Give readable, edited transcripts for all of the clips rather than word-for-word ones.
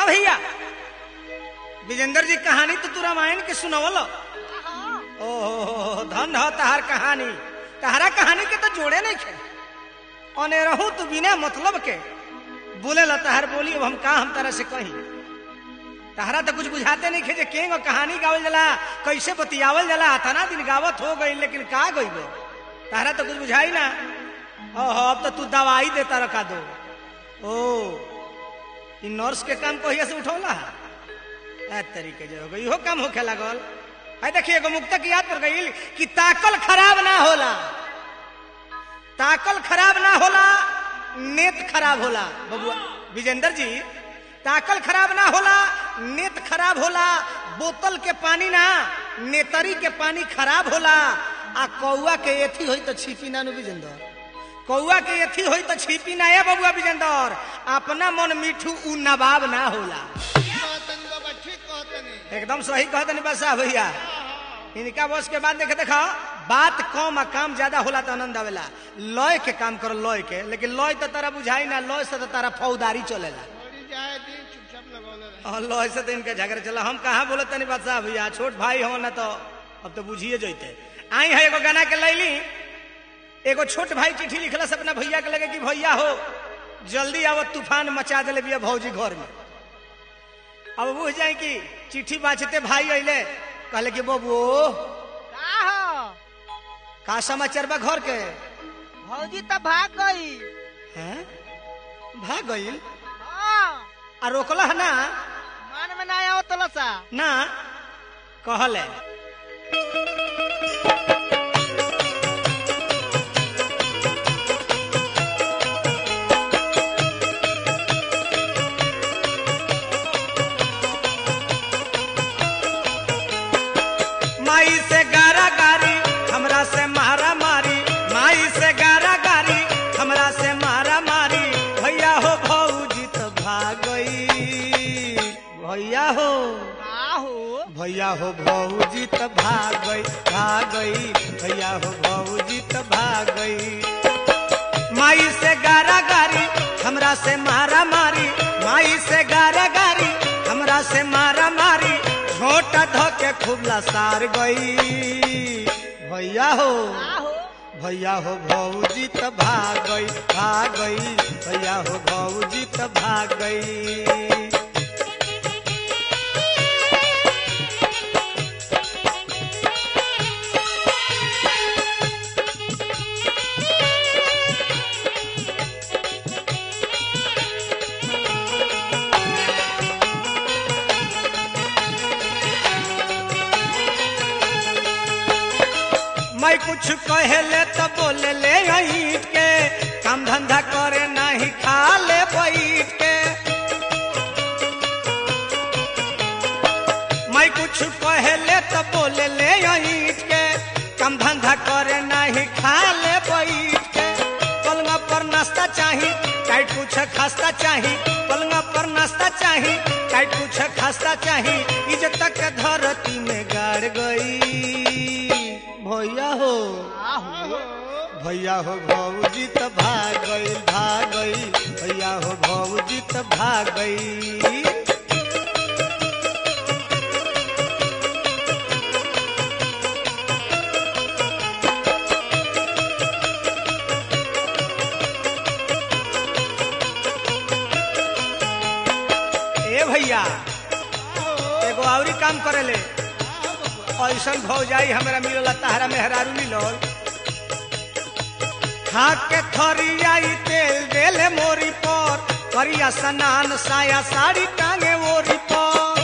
हाँ भैया विजेंद्र जी कहानी तो तू रामायण के सुनावल। ओहो धन हो तहार कहानी, तहारा कहानी के तो जोड़े नहीं थे। ओने रहू तू बिना मतलब के बोले ला तहार बोली। अब हम का हम तरह से कही, तहरा तो कुछ बुझाते नहीं खे केंग कहानी गावल जला, कैसे बतियावल जला। तना दिन गावत हो गई लेकिन का गई तहरा तो कुछ बुझाई ना। ओहो अब तो तू दवाई देता रखा दो। ओ इन नर्स के काम को से उठौला तरीके जो हो गई हो काम होखे लगल। आई देखिए एगो मुक्ता की याद पर गई कि ताकल खराब ना होला, ताकल खराब ना होला, नेत खराब होला। बबुआ विजेंद्र जी ताकल खराब ना होला, नेत खराब होला। बोतल के पानी ना नेतरी के पानी खराब होला। आ कौआ के एथी होई तो छिपी ना नु विजेंद्र, कौआ के एथी होई तो छिपी ना है बबुआ विजेंद्र। अपना मन मीठू उ नवाब ना होला। एकदम सही कहते नहीं बसा भैया। इनका बस के बाद देखे देखा बात कम आ काम ज्यादा होला तो आनंद आवेला। लय के काम करो लय के, लेकिन लय तो तारा बुझाई ना, लय से तो तारा फौजदारी चलेला। लय से तो इनका झगड़ा चला। हम कहाँ बोले तनी बादशाह भैया, छोट भाई हो ना तो अब तो बुझिए जैते। आई है एगो गाना के लैली, एगो छोट भाई चिट्ठी लिखला से अपना भैया के लगे कि भैया हो जल्दी आवत तूफान मचा दिले बिया भौजी घर में। अब बुझ जाए कि चिट्ठी बाँचते भाई अले कहले कि बबू का समाचार बा घर के। भौजी तो भाग गई। हैं भाग गई आ रोकला है ना, मन में ना आओ तलसा ना कहले। माई से गारा गारी हमरा से मारा मारी, माई से गारा गारी हमरा से मारा मारी। भैया हो भौजी तो भाग गई, भैया हो भैया हो भौजी तो भाग गई, भाग गई भैया हो भौजी तो भाग गई। माई से गारा गारी हमरा से मारा मारी, माई से गारा गारी हमरा से मारा मारी। छोटा धोके खूब लसार गई। भैया हो भैया हो भौजी तो भाग गई, भाग गई भैया हो भौजी तो भाग गई। मैं कुछ कहले तो बोले ले ईट के, काम धंधा करे नहीं खा ले बैठ के। मैं कुछ कहले तो बोले ले ईट के, काम धंधा करे नहीं खा ले बैठ के। पलंग पर नाश्ता चाही टाइट कुछ खास्ता चाही, पलंग पर नाश्ता चाही टाइट कुछ खास्ता चाही। इज्जत के धरती में गाड़ गई। भैया हो भैया हो भौजी तो भाग गई, भाग गई भैया हो भौजी तो भाग गई। ए भैया एगो औरी काम करेले, ऐसा भौजाई हमरा मिलल तहरा मेहरारू मिलल। खा के थरियाई तेल देले मोरी पर, करिया स्नान साया साड़ी टांगे ओरी पर।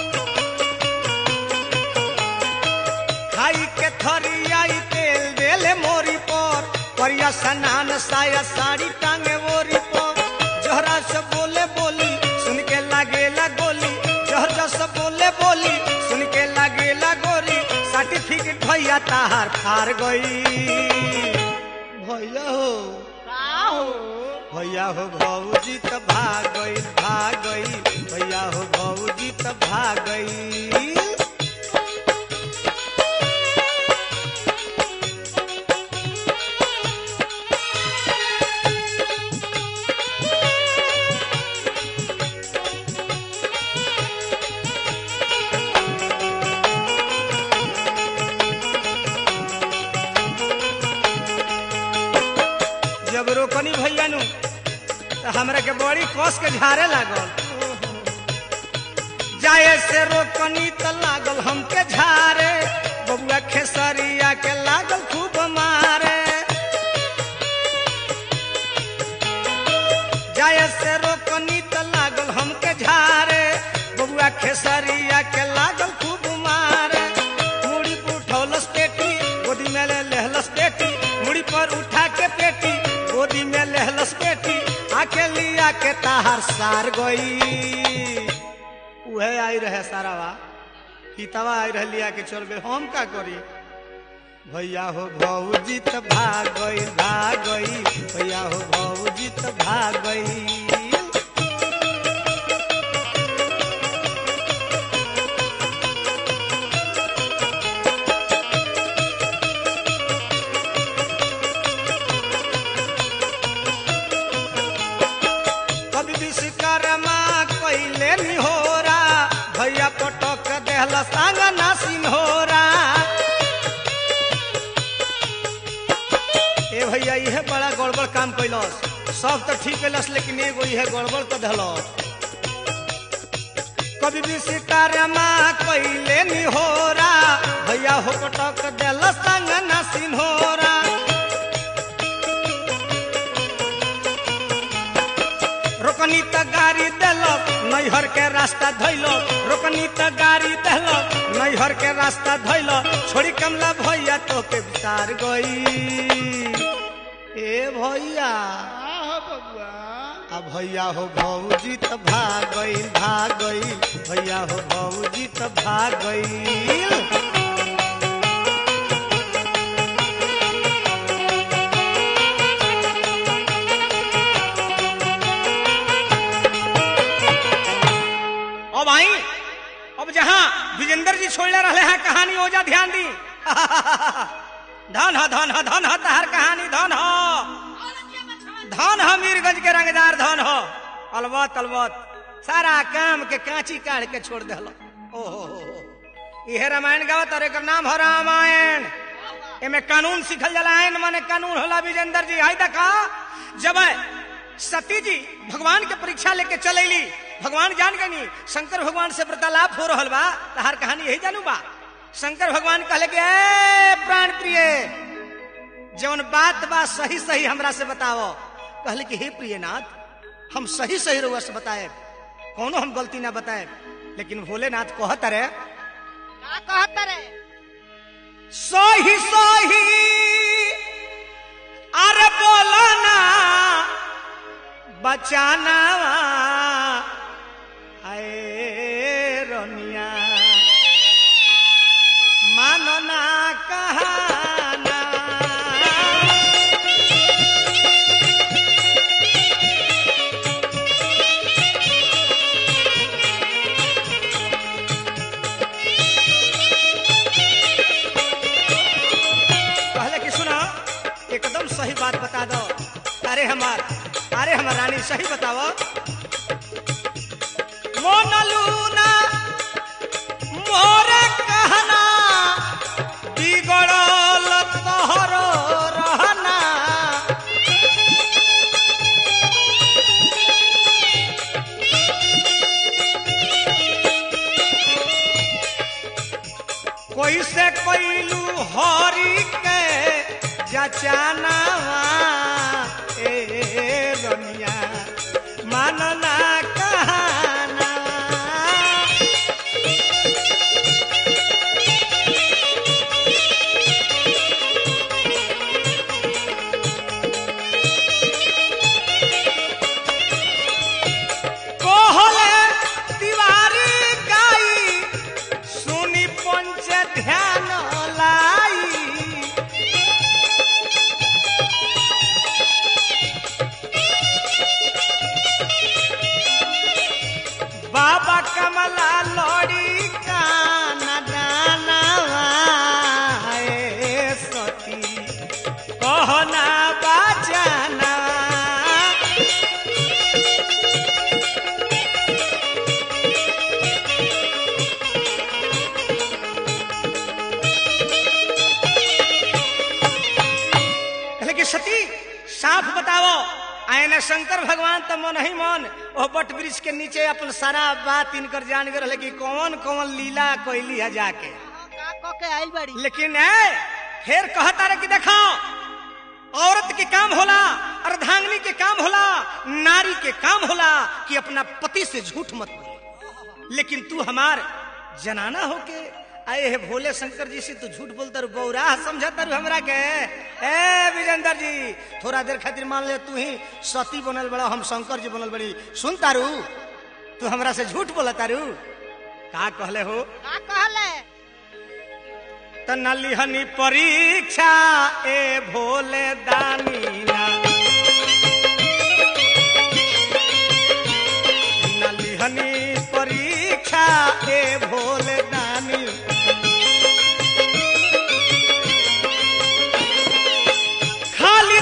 खाई के थरियाई तेल देले मोरी पर, करिया स्नान साया साड़ी टांगे ओरी पर। जहरा से बोले बोली सुन के लागेला गोली, जहरा से बोले बोली सुन के लागेला गोली। सर्टिफिकेट भैया ताहार फार गई। भैया हो भैया हो भौजी तो भाग गई, भाग गई भैया हो भौजी तो भाग गई। तो हमरा के बड़ी कस के झारे लागल। जाए से रोकनी तो लागल हमके झारे, बबुआ खेसरिया के लागल खूब मारे। जाए से रोकनी तो लागल हमके झारे, बबुआ खेसरिया के लागल खूब मारे। मुड़ी पर उठौलस पेटी, गोदी में ले लेहलस पेटी, मुड़ी पर उठा के पेटी, गोदी में लेहलस पेटी, आके लिया के ताहार सार गई। उहे आई रहे सारावा, हितवा आई रह लिया के चल गए। हम का करी भैया हो भौजी त भाग गई, भाग गई, भैया हो भौजी त भाग गई। कभी विश्वकर्मा कैले निहोरा, भैया पटक देहला सांगना सिन्होरा। ए भैया इहे बड़ा गड़बड़ काम कैलस, सब तो ठीक कैलस लेकिन एगो इहे गड़बड़ कर देलस। कभी विश्वकर्मा कैले निहोरा, भैया हो पटक देहला सांगना सिन्होरा। रोकनी त गाड़ी देलक, नैहर के रास्ता धैलक, रोकनी त गाड़ी देलक, नैहर के रास्ता धैलक, छोड़ी कमला भैया तो के बितार गई। ए भैया अब भैया हो भौजी त भाग गई, भाग गई, भैया हो भौजी त भाग गई। अब आई, अब जहां विजेंद्र जी छोड़ले रहे हैं कहानी, ओजा ध्यान दी। धन ह धन ह धन ह तहार कहानी, धन ह धन ह मीरगंज के रंगदार, धन ह अलबत अलबत सारा काम के कांची काढ़ के छोड़ देहलो। ओहो इहे रामायण गावत और एकर नाम ह रामायण। एमे कानून सिखल जाला, आइन माने कानून होला। विजेंद्र जी आई देखा, जब सती जी भगवान के परीक्षा लेके चलैली, भगवान जान गई शंकर भगवान से वार्तालाप हो रहल बा, तहार कहानी यही जानू बा। शंकर भगवान कहले कि ए प्राण प्रिय, जौन बात बा सही सही हमरा से बताओ। कहले कि हे प्रियनाथ, हम सही सही रउआ से बताए, कोनो हम गलती ना बताए। लेकिन भोलेनाथ कहत रे, का कहत रे? सही सही अरे बोलो ना बचाना आए रोनिया, मानो ना कहाना। कहले कि सुना, एकदम सही बात बता दो। अरे हमार रानी सही बताओ। मोनलूना मोरे कहना, बिगड़ल तोहरो रहना। कोई से कोइलू हरी के जचाना, ए रनिया मानना कहाना। कोहले तिवारी गाई, सुनी पंच ध्यान लाई। बाबा कमला लोड़ी का नदाना, सती कहना बचाना। कहले कि सती साफ बताओ, आयने शंकर भगवान तो मन ही मन वो बट वृक्ष के नीचे अपन सारा बात इनकर जान गए कि कौन कौन लीला कोयली है जाके का को के आइल बड़ी। लेकिन फिर कहता रहे कि देखो औरत के काम होला, अर्धांगिनी के काम होला, नारी के काम होला कि अपना पति से झूठ मत बोले। लेकिन तू हमार जनाना होके आए है भोले शंकर जी से तू झूठ बोलता रू, बौरा समझता रू हमरा के। ए विजेंद्र जी थोड़ा देर खातिर मान ले तू ही सती बनल बड़ा, हम शंकर जी बनल बड़ी, सुनता रू तू हमरा से झूठ बोलता रू। का कहले हो? का कहले? नलिहनी परीक्षा ए भोले दानीना, नलिहनी परीक्षा ए भोले दानी, खाली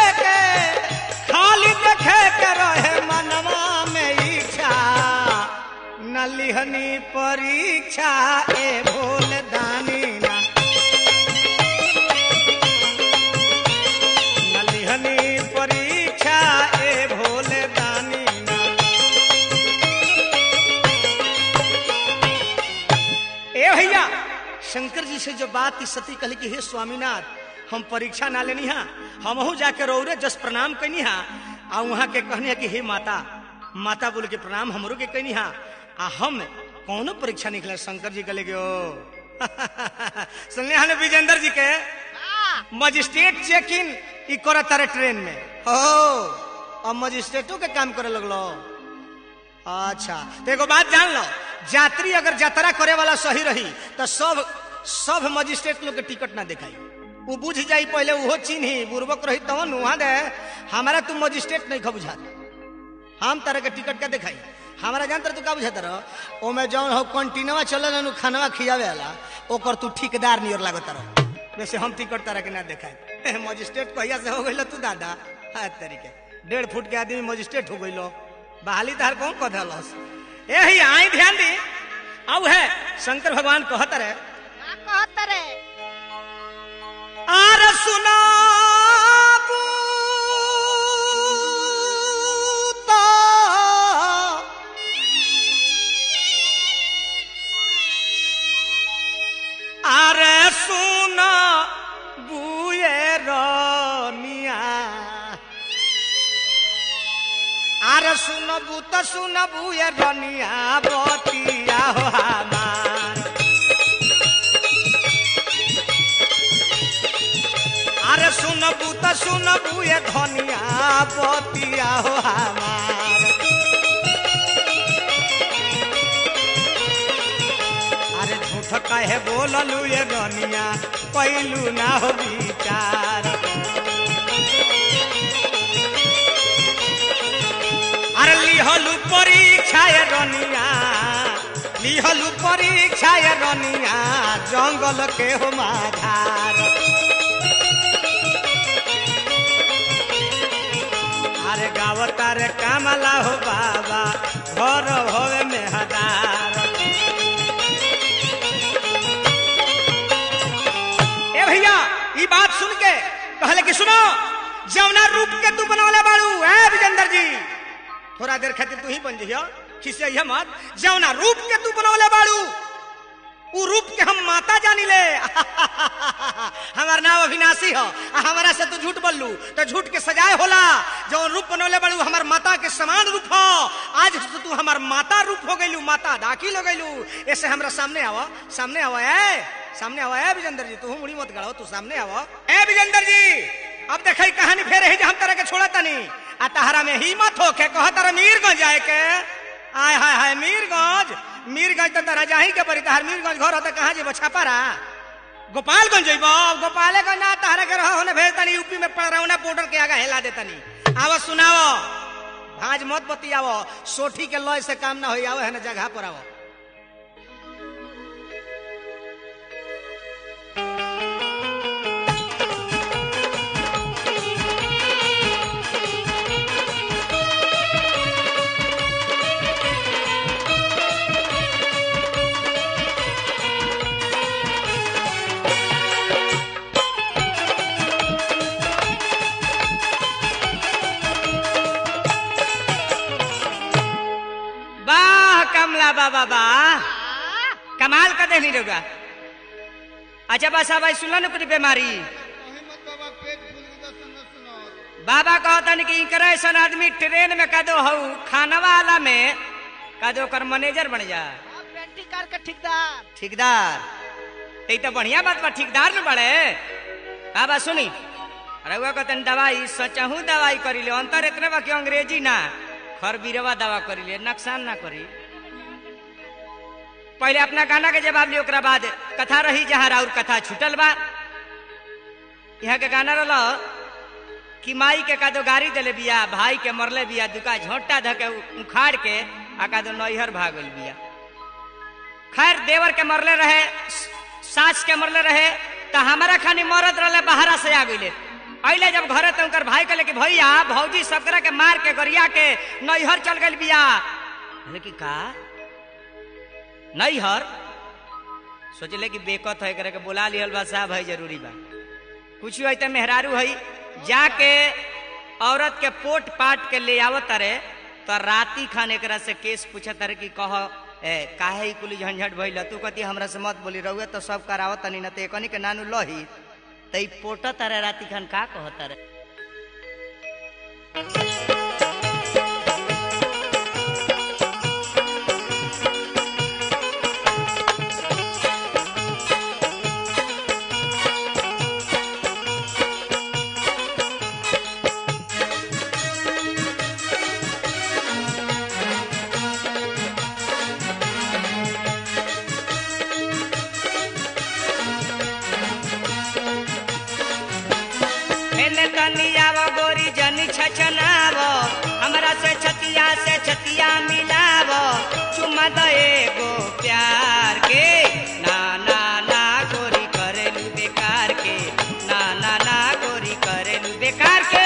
देखे के रहे मनवा में इच्छा, नलिहनी परीक्षा ए भोले दानीना, परीक्षा ए भोले दानीना। ए भैया शंकर जी से जो बात इस सती कहली कि हे स्वामीनाथ हम परीक्षा ना लेनी हा, हमहू जाके रौरे जस प्रणाम कैनी हा, आ वहां के कहनी है कि हे माता, माता बोल के प्रणाम हमरो के कैनी हा, आ हम कौनो परीक्षा निकले। शंकर जी कहले गयो सुनले हने विजेंद्र जी के मजिस्ट्रेट चेक इन ई कर तारे ट्रेन में हो, अब मजिस्ट्रेटों के काम करे लगलो। अच्छा तो एगो बात जान लो, यात्री अगर यात्रा करे वाला सही रही तो सब मजिस्ट्रेट लोग के टिकट ना दिखाई, वो बुझ जाई पहले वो चिन्ही बुर्बक रही तो वहां दे हमारा तू मजिस्ट्रेट नहीं खबुझा, हम तरह के टिकट का दिखाई हमारा जानतर तू का बुझाता रहो। ओमे जौन हो कंटिन्यूवा चले नु खानवा खियावे वाला ओकर तू ठेकेदार नियर लागत रहो, वैसे हम टिकट तरह के ना दिखाई। मजिस्ट्रेट कहिया से हो गई तू दादा तरीके 1.5 फुट के आदमी मजिस्ट्रेट हो गई, बहाली तार कौन कह दलस। यही आई ध्यान दी। अब है शंकर भगवान कहता रहे, कहता रे आर सुना अरे सुन बुए रनिया, अरे सुन बू तो सुन बुए रनिया बतिया हो हमार, अरे सुन बू तो सुन बुए धनिया बतिया हो हमार, झूठ कहे बोललू ये रनिया कैलू ना हो विचार, अरे लिहलू परीक्षा ये रनिया, लिहलू परीक्षा ये रनिया जंगल के हो माधार, अरे गावता रे कामला हो बाबा घर होवे मेहदार। भैया ये बात सुन के कहले कि सुनो जवना रूप के तू बनौले बाड़ू है विजेंद्र जी, थोड़ा देर खातिर तू ही बन जइयो, खिसिया मत। जवना रूप के तू बनौले बाड़ू उ रूप के हम माता जानी ले हमार नाम अविनाशी हो, हमारा से तू झूठ बोललू तो झूठ के सजाए होला। जवन रूप बनौले बाड़ू हमार माता के समान रूप हो, आज तो तू हमार माता रूप हो गइलू, माता दाखिल हो गइलू। ऐसे हमरा सामने आवा, सामने आवा, सामने आवा है विजेंद्र जी, तू मुड़ी मत गड़ाओ, तू सामने आवा। ए विजेंद्र जी अब देखई कहानी फेर है हम तरह के छोड़ा तनी, आ तहरा में हिम्मत हो के कह तारा मीरगंज जाए के। आय हाय हाय मीरगंज तो तारा जाही के परी, तहर मीरगंज घर होता कहाँ जेबो छापारा, गोपालगंज जइबो, गोपालगंज ना तहरा के रहो होने भेज तनी, यूपी में पड़रौना बॉर्डर के आगे हिला दे तनी। आवा सुनाओ, भाज मत बतियावो, सोठी के लय से काम ना होई, आवो है ना जगह पर आवो। बा बा बा कमाल का देनी रहोगा। अच्छा बस अब सुन न कुछ बीमारी बाबा कहता कि इनकरा ऐसा आदमी ट्रेन में कदो हऊ खाना वाला में कदो कर मैनेजर बन जा पेंटी कार के ठेकेदार ठेकेदार ये तो बढ़िया बात बा ठेकेदार न बड़े बाबा सुनी रउआ कहते दवाई सचहू दवाई करी ले अंतर इतने बा कि अंग्रेजी ना खरबीरवा दवा करी ले नुकसान ना करी। पहले अपना गाना के जवाब लियो ओकरा बाद कथा रही जहाँ और कथा छूटल बा। यहाँ के गाना रहा कि माई के कादो गाड़ी दिले बिया भाई के मरले बिया दुका झोंटा धके उखाड़ के आ कादो नैहर भागल बिया। खैर देवर के मरले रहे सास के मरले रहे तो हमारा खानी मरद रहे बाहरा से आ गईले अले जब घरे तो उनकर भाई कहले कि भैया भौजी सबकरा के मार के गरिया के नैहर चल गई बिया। कि का नैहर सोचले कि बेकत है करे के बुला लिहल बा साहब है जरूरी बा कुछ है मेहरारू है जाके औरत के पोट पाट के ले आवत रे तो राती खान एक से केस पूछत रे कि कह काहे कुली झंझट भइल तू कहती हमरा से मत बोली रहुए तो सब करावत नहीं न तो एकनी के नानू लही तई पोटत रे राती खान का कहत रे। गोरी जनी छछनाव हमरा से छतिया मिलाव चुमा दे गो प्यार के ना ना ना गोरी करेलू बेकार के ना ना ना गोरी करेलू बेकार के।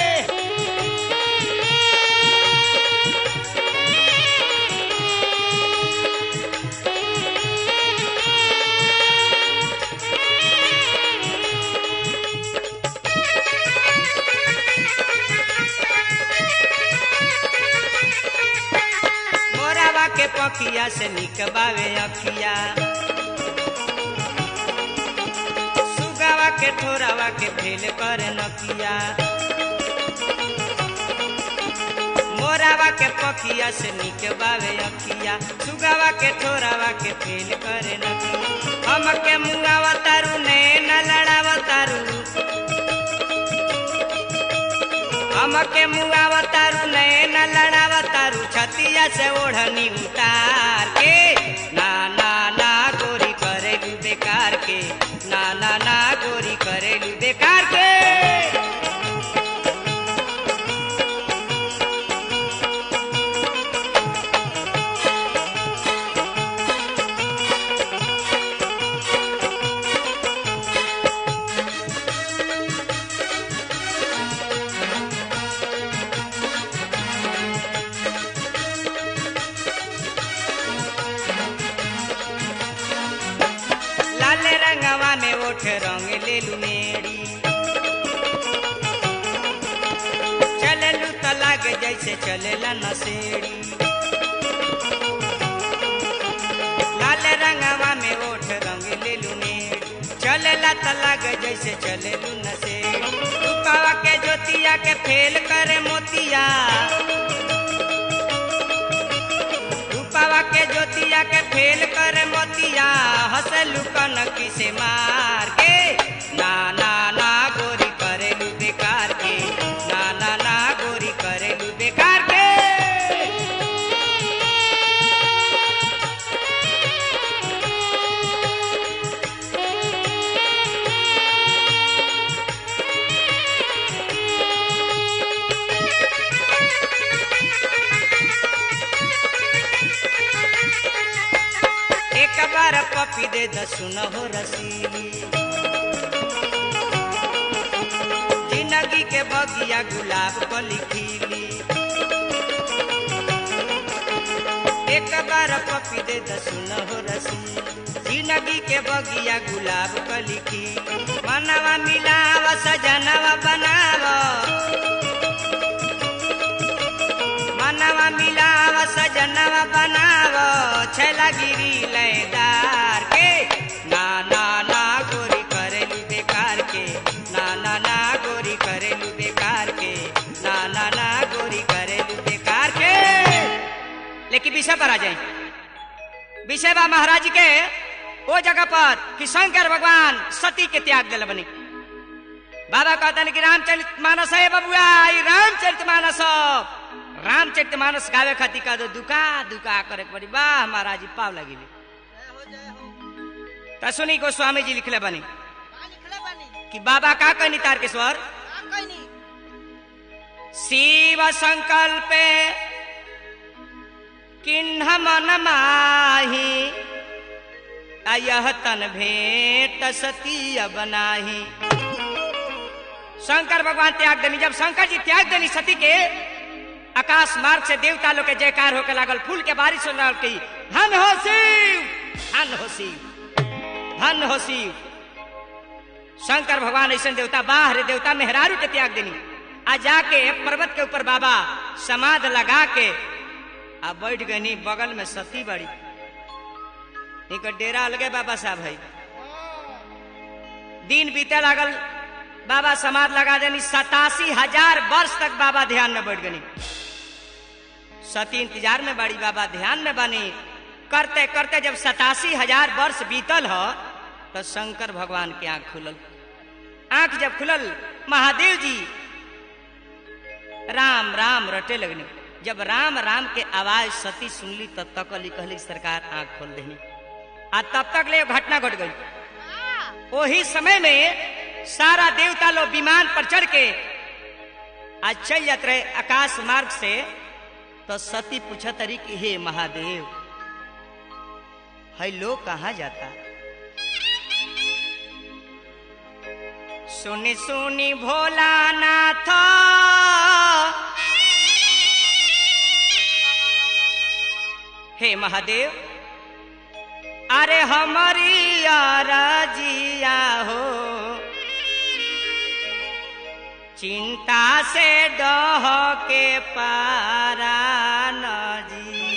के पखिया से निकबावे अखिया सुगावा के ठोरावा के फेल कर नकिया मोरावा के पखिया से निकबावे अखिया सुगावा के ठोरावा के फेल कर नकिया हम के मुंगावा तारू ने न लड़ावा तारू हम के मुंगावा तारू ने न लड़ावा तारू छतिया से ओढ़नी उतार के ना ना ना गोरी करेलू बेकार के ना ना ना गोरी करेलू बेकार के। रंगवा में ओठ रंग ले लू मेरी चललू तो लागे जैसे चलेला नसेड़ी लाल रंगवा में ओठ रंग ले लू मेरी चलेला तो लागे जैसे चलेलू नसेड़ी रूपावा के ज्योतिया के फेल करे मोतिया रूपावा के ज्योतिया के फेल करे मोतिया हंसलू कनकी से मार के ना ना ना गोरी करेलू बेकार के ना ना ना गोरी करेलू बेकार के। एक बार पपी दे दसुन हो रसीली जिंदगी के बगिया गुलाब को लिखीली एक बार पपी दे दसुन हो रसीली जिंदगी के बगिया गुलाब को लिखी मनवा मिलावा सजनवा बनावा मनवा मिलावा सजनवा बनावा गिरी लयदार के ना ना ना गोरी करेलू बेकार के ना ना ना गोरी करेलू बेकार के ना ना ना गोरी करेलू बेकार के। लेकिन विषय पर आ जाए, विषय बा महाराज जी के वो जगह पर कि शंकर भगवान सती के त्याग दिल बनी। बाबा कहता कि रामचरित मानस है बबुआ, रामचरित मानस रामचरित मानस गावे खाती का दुका दुका करे पड़ी। वाह महाराज जी पाव लगी तो सुनी गोस्वामी जी लिखले बनी कि बाबा का कहनी तारकेश्वर शिव संकल्प किन्ह मन माही यह तन भेंट सती अब नाही। शंकर भगवान त्याग देनी, जब शंकर जी त्याग देनी सती के आकाश मार्ग से देवता लोग के जयकार होके लागल, फूल के बारिश हो रहा की धन हो शिव धन हो शिव धन हो शिव। शंकर भगवान ऐसे देवता बाहर देवता मेहरारू के त्याग देनी आ जाके पर्वत के ऊपर बाबा समाध लगा के आ बैठ गई। बगल में सती बड़ी एक डेरा अलगे बाबा साहब है। दिन बीते लागल, बाबा समाध लगा देनी। 87,000 वर्ष तक बाबा ध्यान में बैठ गई। सती इंतजार में बड़ी, बाबा ध्यान में बनी। करते करते जब 87,000 वर्ष बीतल हो तो शंकर भगवान की आंख खुलल। आंख जब खुलल महादेव जी राम राम रटे लगनी। जब राम राम के आवाज सती सुनली तब तक कहली सरकार आंख खोल देनी। आ तब तक ले घटना घट गई। वही समय में सारा देवता लोग विमान पर चढ़ के आज चल जाते रहे आकाश मार्ग से। तो सती पूछा तरी कि हे महादेव है लोग कहाँ जाता। सुनी सुनी भोलानाथ हे महादेव अरे हमारी राजिया हो चिंता से डह के पारा नजी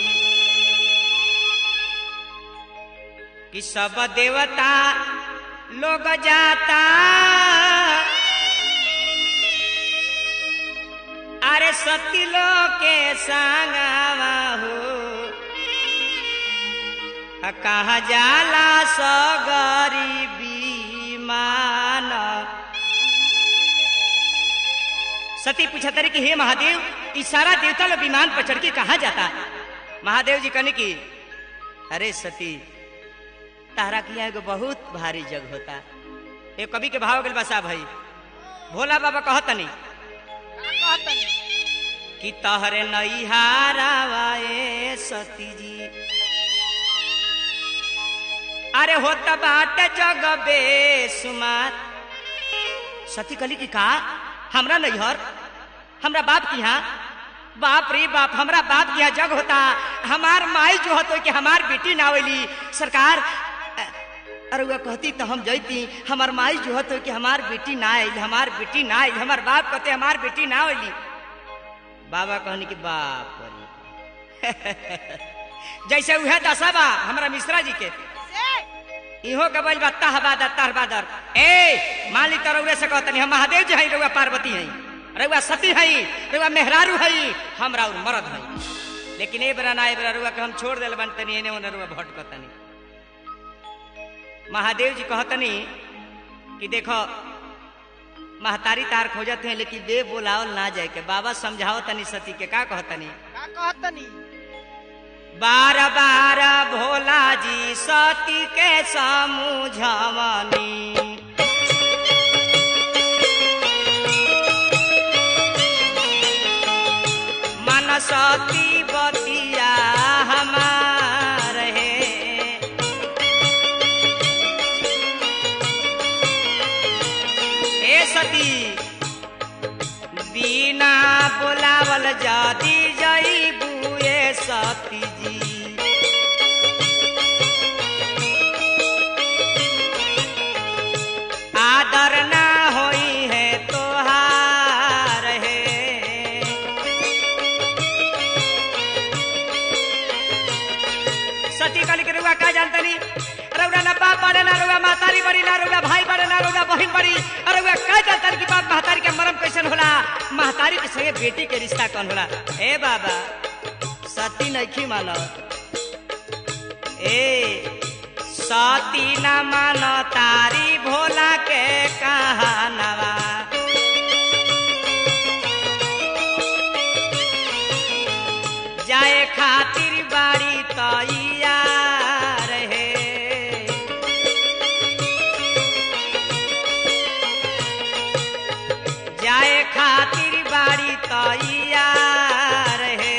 कि सब देवता लोग जाता अरे सती लोग के संगवा हो कहा जाला सगरी बीमान। सती पूछा तरी कि हे महादेव इस सारा देवता लोग विमान पर चढ़ के कहा जाता। महादेव जी कहने की अरे सती तारा किया एगो बहुत भारी जग होता। एक कवि के भाव गल बसा भाई भोला बाबा कहतनी कि तहरे नैहारावाए सती जी अरे होता बाटे जग बेसुमार। सती कली की का हमरा नैहर हमरा बाप की यहाँ बाप रे बाप हमरा बाप की यहाँ जग होता। हमार माई जो होतो कि हमार बेटी ना आवेली सरकार। अरे वह कहती तो हम जैती। हमार माई जो होतो कि हमार बेटी ना आयल हमार बेटी ना आयल। हमार बाप कहते हमार बेटी ना आवेली। बाबा कहने की बाप जैसे वह दशा बा हमारा मिश्रा जी के इहो के बोल तहबादर ए माली तरौरे से कहतनी हम महादेव जी हई रउआ पार्वती हई रउआ सती हई रउआ मेहरारू हई हमरा और मरद हई। लेकिन ए बरा ना ए बरा रउआ के हम छोड़ देल बनतनी एने ओने रउआ भटकतनी। महादेव जी कहतनी कि देखो महतारी तार खोजत है लेकिन बे बोलावल ना जाए के। बाबा समझाओ तनी सती के का कहतनी बार बार भोला जी सती के समझवनी मन सती बतिया हमार है। ए सती बिना बोलावल जादी जई बुए सती जी सती कली के रुआ का जानतनी रउरा ना बाप बड़े ना रुआ महतारी बड़ी ना रुआ भाई बड़े ना रुआ बहन बड़ी अरे रुआ का जानतनी कि बाप महतारी के मरम कैसन होला महतारी के संगे बेटी के रिश्ता कौन होला ए बाबा सती नहीं मानो ए सती न मानो तारी भोला के कहानवा जाए खातिर बाड़ी तैयार है जाए खातिर बाड़ी तैयार है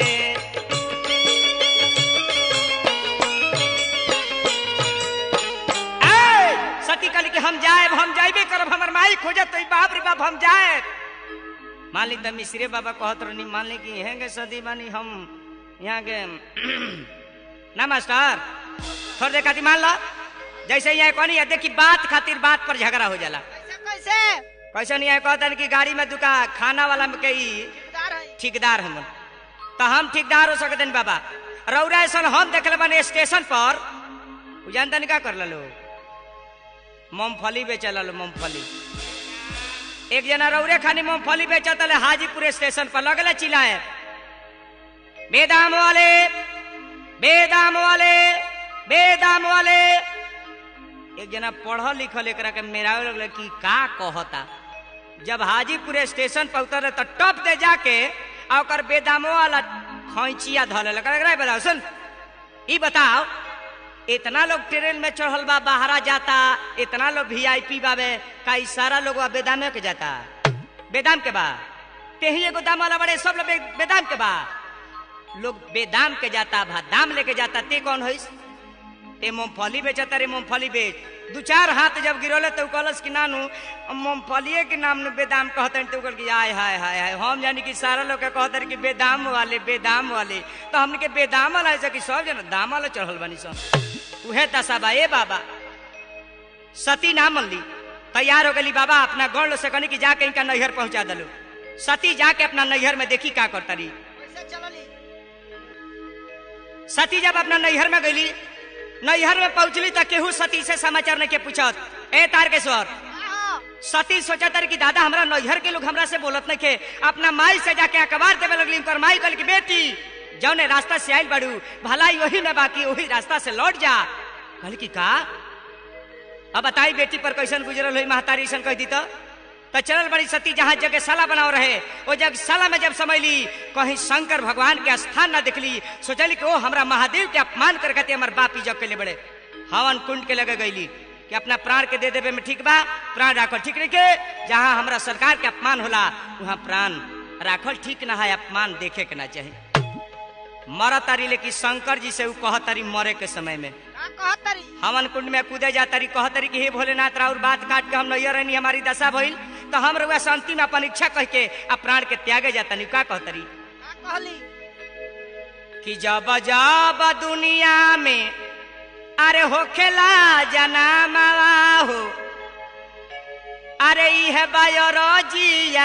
सती कल के हम जाए करब हमर माई खोजत तो बाप रे बाप हम जाए मान ली तब मिश्रे बाबा कहत रहनी मान ली कि हेंगे सदी बानी हम यहाँ के ना मास्टर थोड़ी देर खातिर मान लो जैसे यहाँ कहनी है देखी बात खातिर बात पर झगड़ा हो जाला कैसे कैसे नहीं कहता कि गाड़ी में दुका खाना वाला में कई ठेकेदार हम तो हम ठेकेदार हो सकते नहीं बाबा रौरा ऐसा हम देख बने स्टेशन पर जानता नहीं क्या कर लो मूंगफली बेचल मूंगफली एक जना रौरे खानी मूंगफली बेचत हाजीपुर स्टेशन पर लगले चिल्लाए बेदाम वाले बेदाम वाले बेदाम वाले एक जना पढ़ल लिखल एक के मेरा लगल कि का कहता जब हाजीपुर स्टेशन पर उतर तो टप दे जाके और बेदामो वाला खैचिया धले बताओ सुन ई बताओ इतना लोग ट्रेन में चढ़ल बा बाहरा जाता इतना लोग VIP बाबे का सारा लोग बेदाम के जाता बेदाम के बा तेही एगो दाम वाला बड़े सब लोग बेदाम के बा लोग बेदाम के जाता भा दाम लेके जाता ते कौन है ते मूंगफली बेचता रे मूंगफली बेच दो चार हाथ जब गिरोले तो कहलस कि नानू मूंगफलिए के नाम बेदाम कहते तो कहल कि आय हाय हाय हाय हम जानी कि सारा लोग कहते कि बेदाम वाले तो हमने के बेदाम वाला ऐसा कि सब जना दाम वाला चढ़ल बनी सब उहे दशा बा ए बाबा सती ना मन ली तैयार हो गली बाबा अपना गौड़ से कहनी कि जाके इनका नैहर पहुंचा दलो सती जाके अपना नैहर में देखी का करता रही सती जब अपना नैहर में गई नैहर में पहुंचली तो केहू सती से समाचार नहीं के पूछत ए तारकेश्वर सती सोचत कि दादा हमरा नैहर के लोग हमरा से बोलत नहीं के अपना माई से जाके अखबार देवे लगली उनकर माई कहल की बेटी जौने रास्ता से आइल बड़ू भलाई वही में बाकी वही रास्ता से लौट जा कहल की का अब बताई बेटी पर कैसन गुजरल हुई महतारी सन कह दी तो चलल बड़ी सती जहाँ जगशाला बनाओ रहे वो जगशाला में जब समझली कहीं शंकर भगवान के स्थान ना देखली सोचली कि ओ हमरा महादेव के अपमान करके हमारे बाप इज्जत के लिए बड़े हवन कुंड के लगे गईली कि अपना प्राण के दे देवे में ठीक बा प्राण राखल ठीक रखे जहाँ हमरा सरकार के अपमान होला वहाँ प्राण राखल ठीक ना है अपमान देखे के ना चाहिए मर तारी लेकिन शंकर जी से कहतरी मरे के समय में हवन कुंड में कूदे जातारी कहतरी कि हे भोलेनाथ राउर बात काट के हम नैया रहनी हमारी दशा भइल तो हम रुआ शांति में अपन इच्छा कह के प्राण के त्यागे जातनी का कहतरी कि जब जब दुनिया में अरे होखेला जनामा हो अरे यह बायोलॉजिया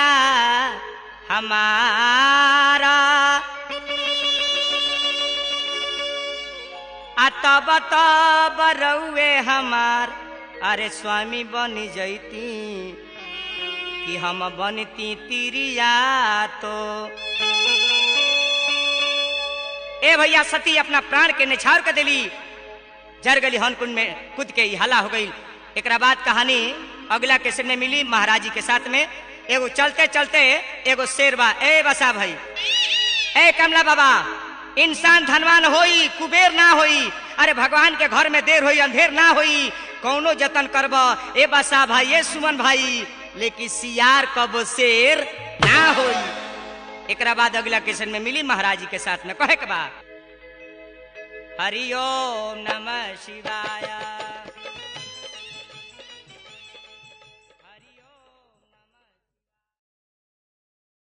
हमारा तब तब रउए हमार अरे स्वामी बनी जैती कि हम बनती तिरिया तो ए भैया सती अपना प्राण के निछावर कर दिली जर गली हनकुंड में कूद के हला हो गई। एक बाद कहानी अगला कैसे में मिली महाराज जी के साथ में एगो चलते चलते एगो शेरबा ए बसा भाई ए कमला बाबा इंसान धनवान होई कुबेर ना होई अरे भगवान के घर में देर होई अंधेर ना होई कौनो जतन करब ए बसा भाई ए सुमन भाई लेकिन सियार कब शेर ना होई। एक बाद अगला किशन में मिली महाराज जी के साथ में कहे के बाद हरिओम नमः शिवाय।